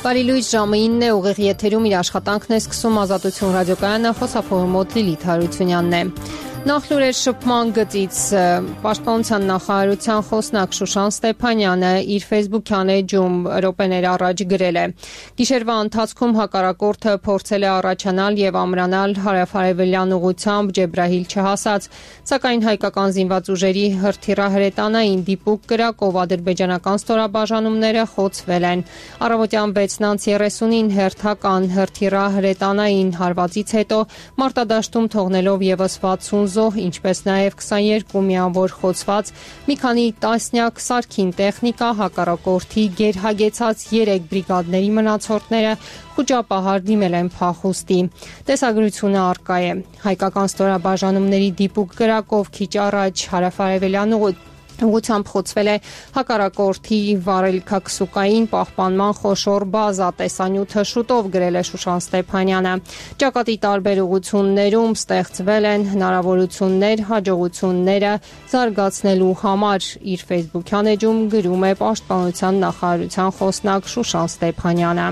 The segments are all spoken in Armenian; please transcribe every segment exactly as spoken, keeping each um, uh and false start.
Բարի լույս, ժամը ինն է, ուղիղ եթերում իր աշխատանքն է սկսում Ազատություն ռադիոկայանը, խոսափողմոտ Լիլիթ Հարությունյանն է։ Նախլուրեր շփման գծից Պաշտպանության նախարարության խոսնակ Շուշան Ստեփանյանը իր Facebook-յան էջում րոպեներ առաջ գրել է. Գիշերվա ընթացքում հակառակորդը փորձել է առաջանալ եւ ամրանալ հարավարևելյան ուղությամբ Ջեբրահիլ չհասած, սակայն հայկական զինված ուժերի հրթիռահրետանային դիպուկ կրակով ադրբեջանական ստորաբաժանումները խոցվել են։ Առավոտյան վեցից երեսունին հերթական հրթիռահրետանային հարվածից հետո մարտադաշտում թողնելով եւս վաթսուն զոհ, ինչպես նաև քսաներկու միավոր խոցված, մի քանի տասնյակ սարքին տեխնիկա, հակառակորդի գերհագեցած երեք բրիգադների մնացորդները խուճապահար դիմել են փախուստի։ Տեսագրությունը առկա է։ Հայկական ստորաբաժանումների դիպուկ կրակով քիչ առաջ հարավարևելյան ուղությամբ խոցվել է հակառակորդի վարելքաքսուկային պահպանման խոշոր բազա, տեսանյութը շուտով գրել է Շուշան Ստեփանյանը։ Ճակատի տարբեր ուղություններում ստեղծվել են հնարավորություններ հաջողությունները զարգացնելու համար, իր Facebook-յան էջում գրում է Պաշտպանության նախարարության խոսնակ Շուշան Ստեփանյանը։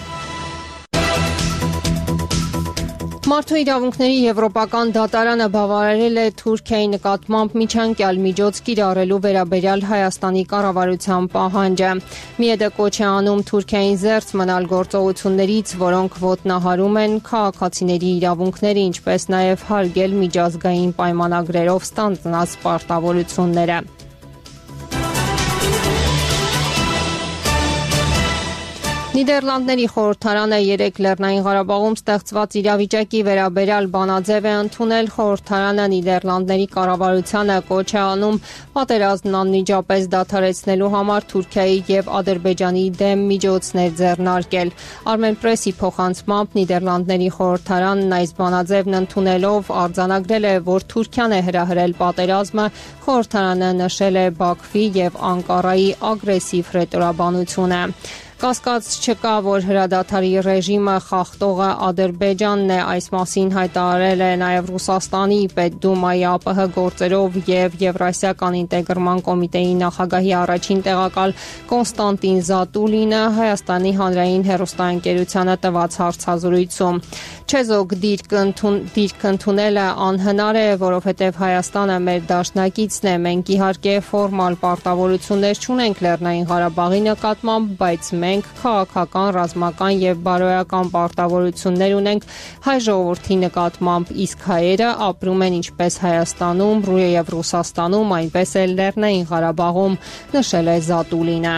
Մարդու իրավունքների եվրոպական դատարանը բավարարել է Թուրքիայի նկատմամբ միջանկյալ միջոց կիրառելու վերաբերյալ Հայաստանի կառավարության պահանջը։ ՄԻԵԴ-ը կոչ է անում Թուրքիային զերծ մնալ գործողություններից, որոնք ոտնահարում են քաղաքացիների իրավունքները, ինչպես նաև հարգել միջազգային պայմանագրերով ստանձնած պարտավորությունները։ Նիդերլանդների խորհրդարանը երեկ Լեռնային Ղարաբաղում ստեղծված իրավիճակի վերաբերյալ բանաձև է ընդունել։ Խորհրդարանը Նիդերլանդների կառավարությանը կոչ է անում պատերազմն անմիջապես դադարեցնելու համար Թուրքիայի եւ Ադրբեջանի դեմ միջոցներ ձեռնարկել։ Armenpress-ի փոխանցմամբ Նիդերլանդների խորհրդարանն այս բանաձևն ընդունելով արձանագրել է, որ Թուրքիան է հրահրել պատերազմը, խորհրդարանը նշել է Բաքվի եւ Անկարայի ագրեսիվ հրետորաբանությունը։ Կասկած չկա, որ հրադադարի ռեժիմը խախտողը Ադրբեջանն է, այս մասին հայտարարել է նաև Ռուսաստանի Պետդումայի ԱՊՀ գործերով եւ Եվրասիական ինտեգրման կոմիտեի նախագահի առաջին տեղակալ Կոնստանտին Զատուլինը Հայաստանի հանրային հեռուստաընկերությանը տված հարցազրույցում։ Չեզոք դիրք ընդունելը անհնար է, որովհետև Հայաստանը մեր դաշնակիցն է, մենք իհարկե ֆորմալ պարտավորություններ չունենք Լեռնային Ղարաբաղի նկատմամբ, բայց մենք քաղաքական, ռազմական եւ բարոյական պարտավորություններ ունենք հայ ժողովրդի նկատմամբ, իսկ հայերը ապրում են ինչպես Հայաստանում եւ Ռուսաստանում, այնպես էլ Լեռնային Ղարաբաղում, նշել է Զատուլինը։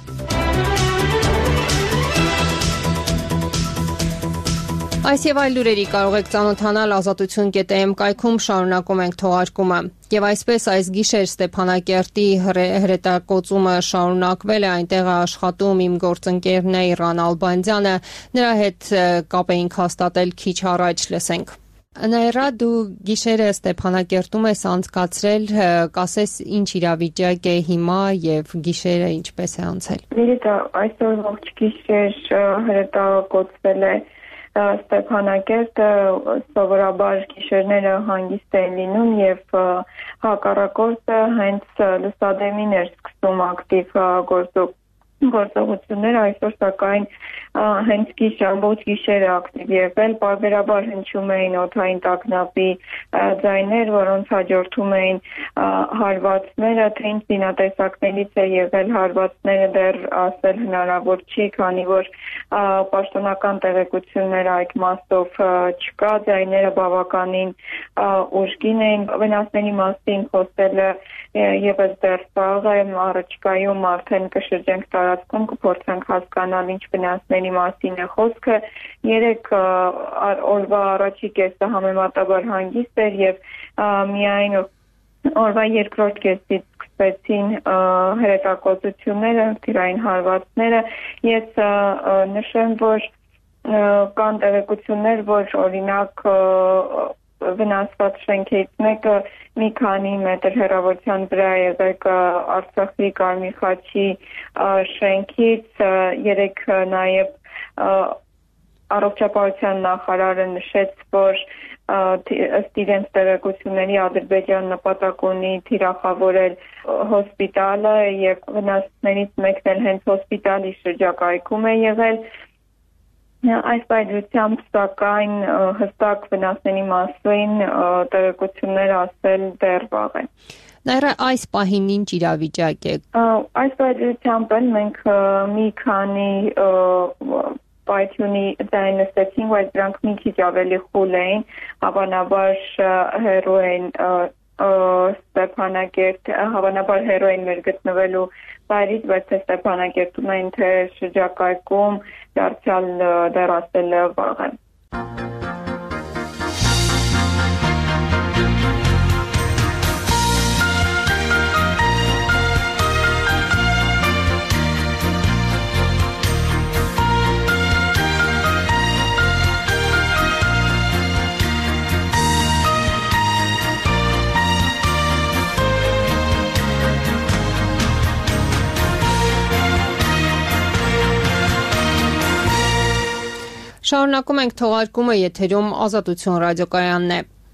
Այս եւ այլ լուրերի կարող եք ծանոթանալ ազատություն կետ էմ կայքում, շարունակում ենք թողարկումը։ Եվ այսպես այս գիշեր Ստեփանակերտի հրետակոծումը շարունակվել է, այնտեղ է աշխատում իմ գործընկերն է Իռան Ալբանդյանը, նրա հետ կապ էինք հաստատել քիչ առաջ, լսենք։ Նաիրա, դու գիշերը Ստեփանակերտում ես անցկացրել, կասես ինչ իրավիճակ է հիմա եւ գիշերը ինչպես է անցել։ Լիլիթ, այսօր ողջ գիշեր հրետակոծվել է Ստեփանակերտը, սովորաբար գիշերները հանգիստ են լինում եւ հակառակորդը հենց լուսադեմին էր սկսում ակտիվ գործողություններ, այսօր սակայն հենց գիշեր ամբողջ գիշերը ակտիվ եղել, պարբերաբար հնչում էին օդային տագնապի ձայներ, որոնց հաջորդում էին հարվածները, թե ինչ զինատեսակներից է եղել հարվածները դեռ ասել հնարավոր չի, քանի որ պաշտոնական տեղեկություններ այդ մասով չկա, ձայները բավականին ուժգին էին, վնասների մասին խոսելը եւս դեռ սաղ է, առաջիկայում արդեն կշրջենք տարածքում, կփորձենք հասկանալ ինչ վնասների մասին է խոսքը։ Երեք օրվա առաջի կեսը համեմատաբար հանգիստ էր եւ միայն օրվա երկրորդ կեսից սկսվեցին հրետակոծությունները, թիրային հարվածները։ Ես նշեմ, որ կան տեղեկություններ, որ օրինակ վնասված շենքից մեկը մի քանի մետր հեռավորության վրա է եղել Արցախի Կարմիր խաչի շենքից, երեք նաև առողջապահության նախարարը նշեց, որ ըստ իրենց տեղեկությունների Ադրբեջան նպատակ ունի թիրախավորել հոսպիտալը եւ վնասներից մեկն էլ հենց հոսպիտալի շրջակայքում է եղել։ Այս պայմանությամբ սակայն հստակ վնասների մասին տեղեկություններ ասել դեռ վաղ է։ Նաերա այս պահին ինչ իրավիճակ է։ Այս պայմանությամբ մենք մի քանի պայթյունի ձայն լսեցինք, բայց դրանք մի քիչ ավելի խուլ էին, հավանաբար հեռու են Ստեփանակերտ, հավանաբար հեռու են մեր գտնվելու վայրից, բայց թե Ստեփանակերտում են, թե շրջակայքում դարձյալ դեռ ասելը վաղ է։ Շարունակում ենք թողարկումը, եթերում Ազատություն ռադիոկայանն է։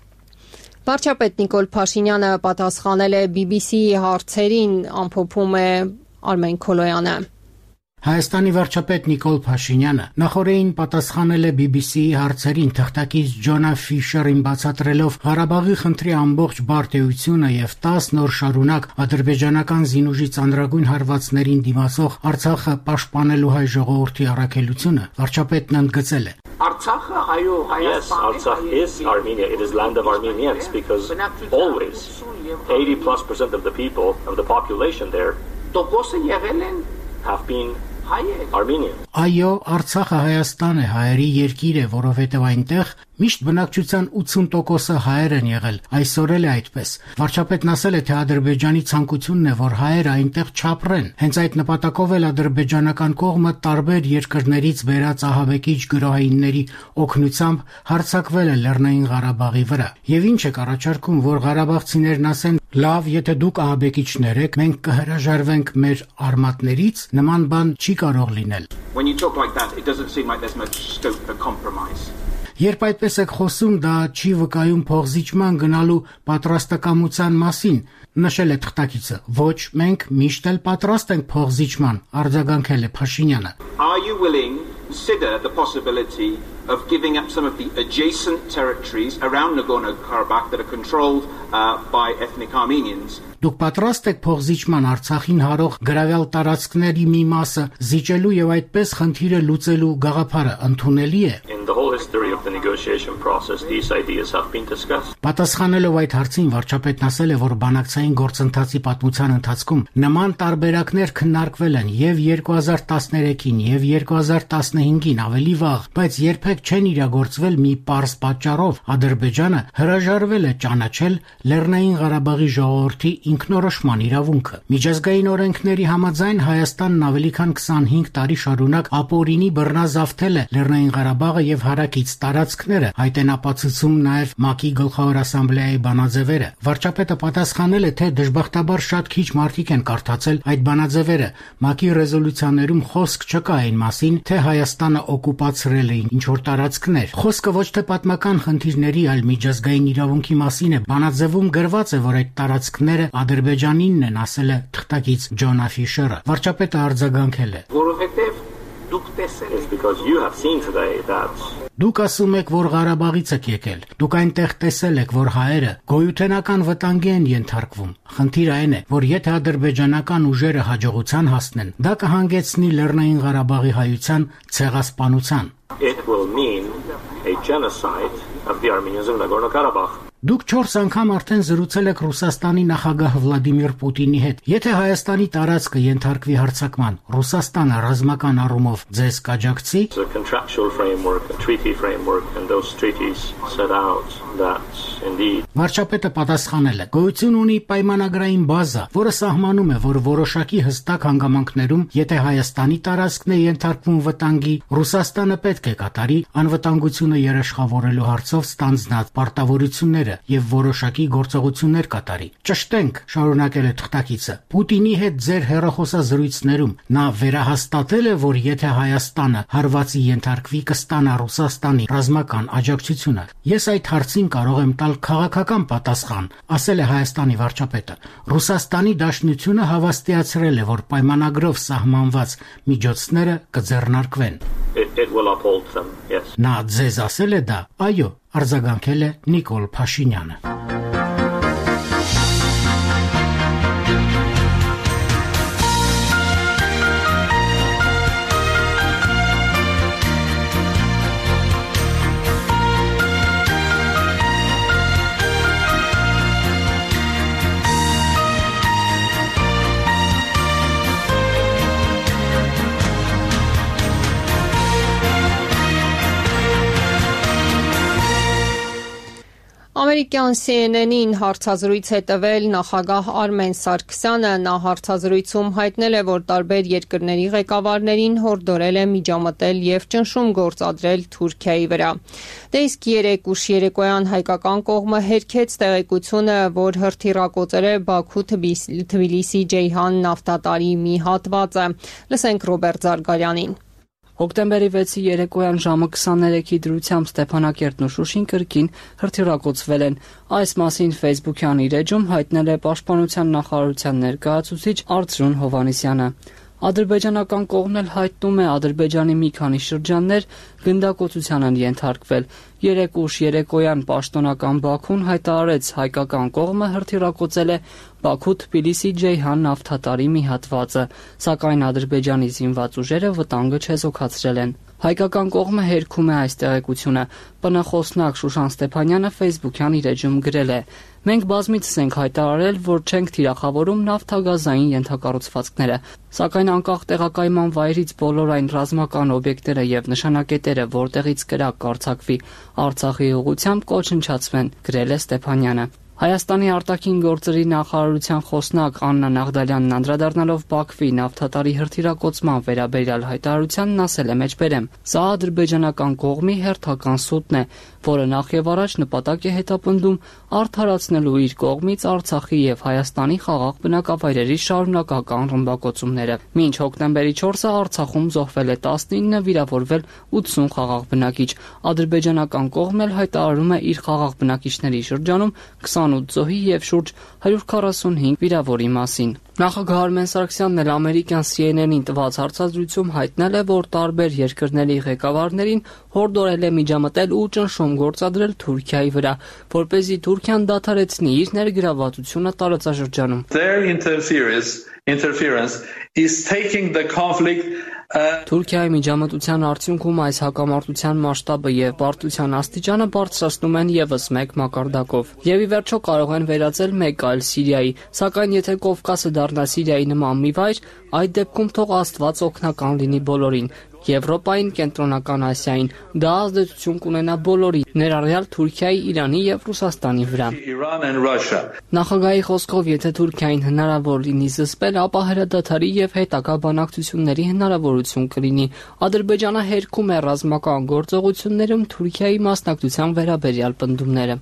Վարչապետ Նիկոլ Փաշինյանը պատասխանել է բի բի սի-ի հարցերին, ամփոփում է Արմեն Քոլոյանը։ Հայաստանի վարչապետ Նիկոլ Փաշինյանը նախորդին պատասխանել է բի բի սի-ի հարցերին, թղթակից Ջոնա Ֆիշերին բացատրելով Ղարաբաղի խնդրի ամբողջ բարդությունը եւ տասը նոր շարունակ ադրբեջանական զինուժի ծանրագույն հարվածներին դիմացող Արցախը պաշտպանելու հայ ժողովրդի առաքելությունը, վարչապետն ընդգծել է. Artsakh, այո, Yes, Artsakh is Armenia. It is land of Armenians because always eighty plus percent of the people, of the population there, տոկոսը եղել են have been հայեր։ Armenian. Այո, Արցախը Հայաստան է, հայերի երկիր է, որովհետև այնտեղ միշտ բնակչության ութսուն տոկոսը հայեր են եղել, այսօր էլ է այդպես։ Վարչապետն ասել է, թե Ադրբեջանի ցանկությունն է, որ հայերը այնտեղ չապրեն։ Հենց այդ նպատակով էլ ադրբեջանական կողմը տարբեր երկրներից բերած ահաբեկիչ գրոհայինների օգնությամբ հարձակվել է Լեռնային Ղարաբաղի վրա։ Եվ ինչ է առաջարկում, որ ղարաբաղցիներն ասեն, լավ, եթե դուք ահաբեկիչներ եք, մենք կհրաժարվենք մեր արմատներից, նման բան չի կարող լինել։ When you talk like that, it doesn't seem like there's much scope for compromise. Երբ այդպես եք խոսում, դա չի վկայում փոխզիջման գնալու պատրաստակամության մասին, նշել է թղթակիցը։ Ոչ, մենք միշտ էլ պատրաստ ենք փոխզիջման, արձագանքել է Փաշինյանը։ Are you willing to consider the possibility of giving up some of the adjacent territories around Nagorno-Karabakh that are controlled uh, by ethnic Armenians? Դուք պատրաստ եք փոխզիջման Արցախին հարող գրավյալ տարածքների մի մասը զիջելու եւ այդպես խնդիրը լուծելու գաղափարը ընդունելի է։ In the whole history of the negotiation process, these ideas have been discussed. Պատասխանելով այդ հարցին, վարչապետն ասել է, որ բանակցային գործընթացի պատմության ընթացքում նման տարբերակներ քննարկվել են եւ երկու հազար տասներեքին եւ երկու հազար տասնհինգին ավելի վաղ, բայց երբեք չեն իրագործվել մի պարզ պատճառով։ Ադրբեջանը հրաժարվել է ճանաչել Լեռնային Ղարաբաղի ժողովրդի ինքնորոշման իրավունքը։ Միջազգային օրենքների համաձայն Հայաստանն ավելի քան քսանհինգ տարի շարունակ ապօրինի բռնազավթել է Լեռնային Ղարաբաղը եւ հարակից տարածքները, այդ են ապացուցում նաեւ ՄԱԿ-ի գլխավոր ասամբլեայի բանաձևերը։ Վարչապետը պատասխանել է, թե դժբախտաբար շատ քիչ մարդիկ են կարդացել այդ բանաձևերը։ ՄԱԿ-ի ռեզոլյուցիաներում խոսք չկա այն մասին, թե Հայաստանը օկուպացրել է ինչ-որ տարածքներ։ Խոսքը ոչ թե պատմական խնդիրների, այլ միջազգային իրավունքի մասին է։ Բանաձևում գրված է, որ այդ տարածքները Ադրբեջանինն են, ասել է թղթակից Ջոնա Ֆիշերը։ Վարչապետը արձագանքել է. Որովհետև դուք տեսել It's because you have seen today that Դուք ասում եք, որ Ղարաբաղից եք եկել։ Դուք այնտեղ տեսել եք, որ հայերը գոյութենական վտանգի են ենթարկվում։ Խնդիրը այն է, որ եթե ադրբեջանական ուժերը հաջողության հասնեն, դա կհանգեցնի Լեռնային Ղարաբաղի հայության ցեղասպանության։ it will mean a genocide of the Armenians of Nagorno-Karabakh. Դուք չորս անգամ արդեն զրուցել եք Ռուսաստանի նախագահ Վլադիմիր Պուտինի հետ։ Եթե Հայաստանի տարածքը ենթարկվի հարձակման, Ռուսաստանը ռազմական առումով ձեզ կաջակցի։ The contractual framework, a treaty framework, and those treaties set out that indeed Վարչապետը պատասխանել է. գոյություն ունի պայմանագրային բազա, որը սահմանում է, որ որոշակի հստակ հանգամանքներում, եթե Հայաստանի տարածքն է ենթարկվում վտանգի, Ռուսաստանը պետք է կատարի անվտանգությունը երաշխավորելու հարցով ստանձնած պարտավորությունները։ դիրքերը եւ որոշակի գործողություններ կատարի։ Ճշտենք, շարունակել է թղթակիցը, Պուտինի հետ ձեր հեռախոսազրույցներում նա վերահաստատել է, որ եթե Հայաստանը հարվածի ենթարկվի, կստանա Ռուսաստանի ռազմական աջակցությունը։ Ես այդ հարցին կարող եմ տալ քաղաքական պատասխան, ասել է Հայաստանի վարչապետը։ Ռուսաստանի Դաշնությունը հավաստիացրել է, որ պայմանագրով սահմանված միջոցները կձեռնարկվեն։ It, it will uphold them, yes. Նա ձեզ ասել է դա, այո, արձագանքել է Նիկոլ Փաշինյանը։ Ամերիկյան C N N-ին հարցազրույց է տվել նախագահ Արմեն Սարգսյանը, նա հարցազրույցում հայտնել է, որ տարբեր երկրների ղեկավարներին հորդորել է միջամտել եւ ճնշում գործադրել Թուրքիայի վրա։ Դե իսկ երեկ ուշ երեկոյան հայկական կողմը հերքեց տեղեկությունը, որ հրթիռակոծել է Բաքու-Թբիլիսի Ջեյհան նավթատարի մի հատվածը։ Լսենք Ռոբերտ Զարգարյանին։ Հոկտեմբերի վեցի երեկոյան ժամը քսաներեքի դրությամբ Ստեփանակերտն ու Շուշին կրկին հրթիռակոծվել են։ Այս մասին Facebook-յան իր էջում հայտնել է Պաշտպանության նախարարության ներկայացուցիչ Արծրուն Հովհաննիսյանը։ Ադրբեջանական կողմն էլ հայտնում է Ադրբեջանի մի քանի շրջաններ գնդակոծության են ենթարկվել։ Երեկ ուշ երեկոյան պաշտոնական Բաքուն հայտարարեց հայկական կողմը հրթիռակոծել է Բաքու-Թբիլիսի Ջեյհան նավթատարի մի հատվածը, սակայն Ադրբեջանի զինված ուժերը վտանգը չեզոքացրել են։ Հայկական կողմը հերքում է այս տեղեկությունը։ Բնախոսնակ Շուշան Ստեփանյանը Facebook-յան իր էջում գրել է. Մենք բազմիցս ենք հայտարարել, որ չենք թիրախավորում նավթագազային ենթակառուցվածքները, սակայն անկախ տեղակայման վայրից բոլոր այն ռազմական օբյեկտները եւ նշանակետերը, որտեղից կրակ կարձակվի Արցախի ուղղությամբ կոչնչացվեն, գրել է Ստեփանյանը։ Հայաստանի արտաքին գործերի նախարարության խոսնակ Աննա Նաղդալյանն անդրադառնալով Բաքվի նավթատարի հրթիռակոծման վերաբերյալ հայտարարությանն ասել է մեջբերեմ. Սա ադրբեջանական կողմի հերթական սուտն է, որը նախ եւ առաջ նպատակ է հետապնդում արդարացնելու իր կողմից Արցախի եւ Հայաստանի խաղաղ բնակավայրերի շարունակական ռմբակոծումները։ Մինչ հոկտեմբերի չորսը Արցախում զոհվել է տասնինը, վիրավորվել ութսուն խաղաղ բնակիչ։ Ադրբեջանական կողմն էլ հայտարարում է իր խաղաղ բնակիչների շրջանում քսանութ զոհի եւ շուրջ հարյուր քառասունհինգ վիրավորի մասին։ Նախագահ Արմեն Սարգսյանն էլ ամերիկյան C N N-ին տված հարցազրույցում հայտնել է, որ տարբեր երկրների ղեկավարներին հորդորել է միջամտել ու ճնշում գործադրել Թուրքիայի վրա, որպեսզի Թուրքիան դադարեցնի իր ներգրավվածությունը տարածաշրջանում։ Their interference interference is taking the conflict Թուրքիայի միջամտության արդյունքում այս հակամարտության մասշտաբը եւ բարդության աստիճանը բարձրացնում են եւս մեկ մակարդակով։ Եվ ի վերջո կարող են վերածել մեկ այլ Սիրիայի, սակայն եթե Կովկասը դառնա Սիրիայի նման մի վայր, այդ դեպքում թող Աստված օգնական լինի բոլորին։ Եվրոպային, Կենտրոնական Ասիային, դա ազդեցություն կունենա բոլորի, ներառյալ Թուրքիայի, Իրանի եւ Ռուսաստանի վրա։ Նախագահի խոսքով, եթե Թուրքիային հնարավոր լինի զսպել, ապա հրադադարի եւ հետագա բանակցությունների հնարավորություն կլինի։ Ադրբեջանը հերքում է ռազմական գործողություններում Թուրքիայի մասնակցության վերաբերյալ պնդումները։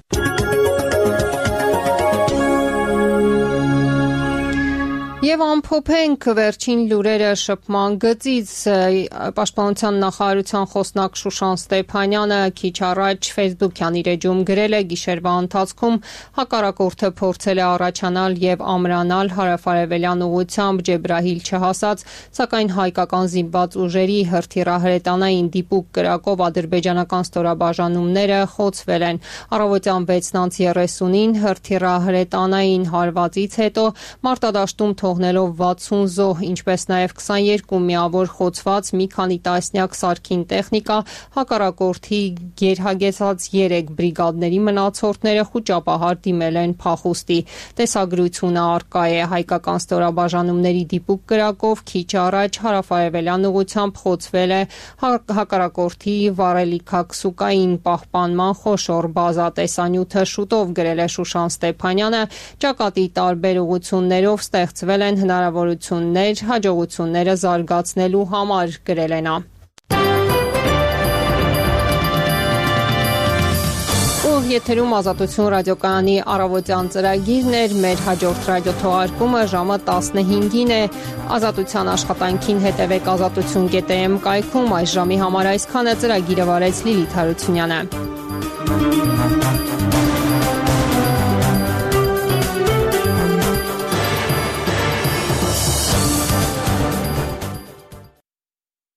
Եվ ամփոփենք վերջին լուրերը շփման գծից Պաշտպանության նախարարության խոսնակ Շուշան Ստեփանյանը քիչ առաջ Facebook-յան իր էջում գրել է գիշերվա ընթացքում հակառակորդը փորձել է առաջանալ եւ ամրանալ հարավարևելյան ուղությամբ Ջեբրահիլ չհասած, սակայն հայկական զինված ուժերի հրթիռահրետանային դիպուկ կրակով ադրբեջանական ստորաբաժանումները խոցվել են։ Առավոտյան վեցն երեսունին հրթիռահրետանային հարվածից հետո մարտադաշտում թողնելով վաթսուն զոհ, ինչպես նաև քսաներկու միավոր խոցված մի քանի տասնյակ սարքին տեխնիկա, հակառակորդի գերհագեցած երեք բրիգադների մնացորդները խուճապահար դիմել են փախուստի։ Տեսագրությունը առկա է հայկական ստորաբաժանումների դիպուկ կրակով քիչ առաջ հարավարևելյան ուղությամբ խոցվել է հակառակորդի վառելիքակսուկային պահպանման խոշոր բազա։ Տեսանյութը շուտով գրել է Շուշան Ստեփանյանը, ճակատի տարբեր ուղություններով ստեղծվել են հնարավորություններ հաջողությունները զարգացնելու համար, գրել է նա։ Այժմով եթերում Ազատություն ռադիոկայանի առավոտյան ծրագիրն էր, մեր հաջորդ ռադիոթողարկումը ժամը տասնհինգին է։ Ազատության աշխատանքին հետևեք ազատություն կետ է էմ կայքում, այս ժամի համար այսքանը։ Ծրագիրը վարեց Լիլիթ Հարությունյանը։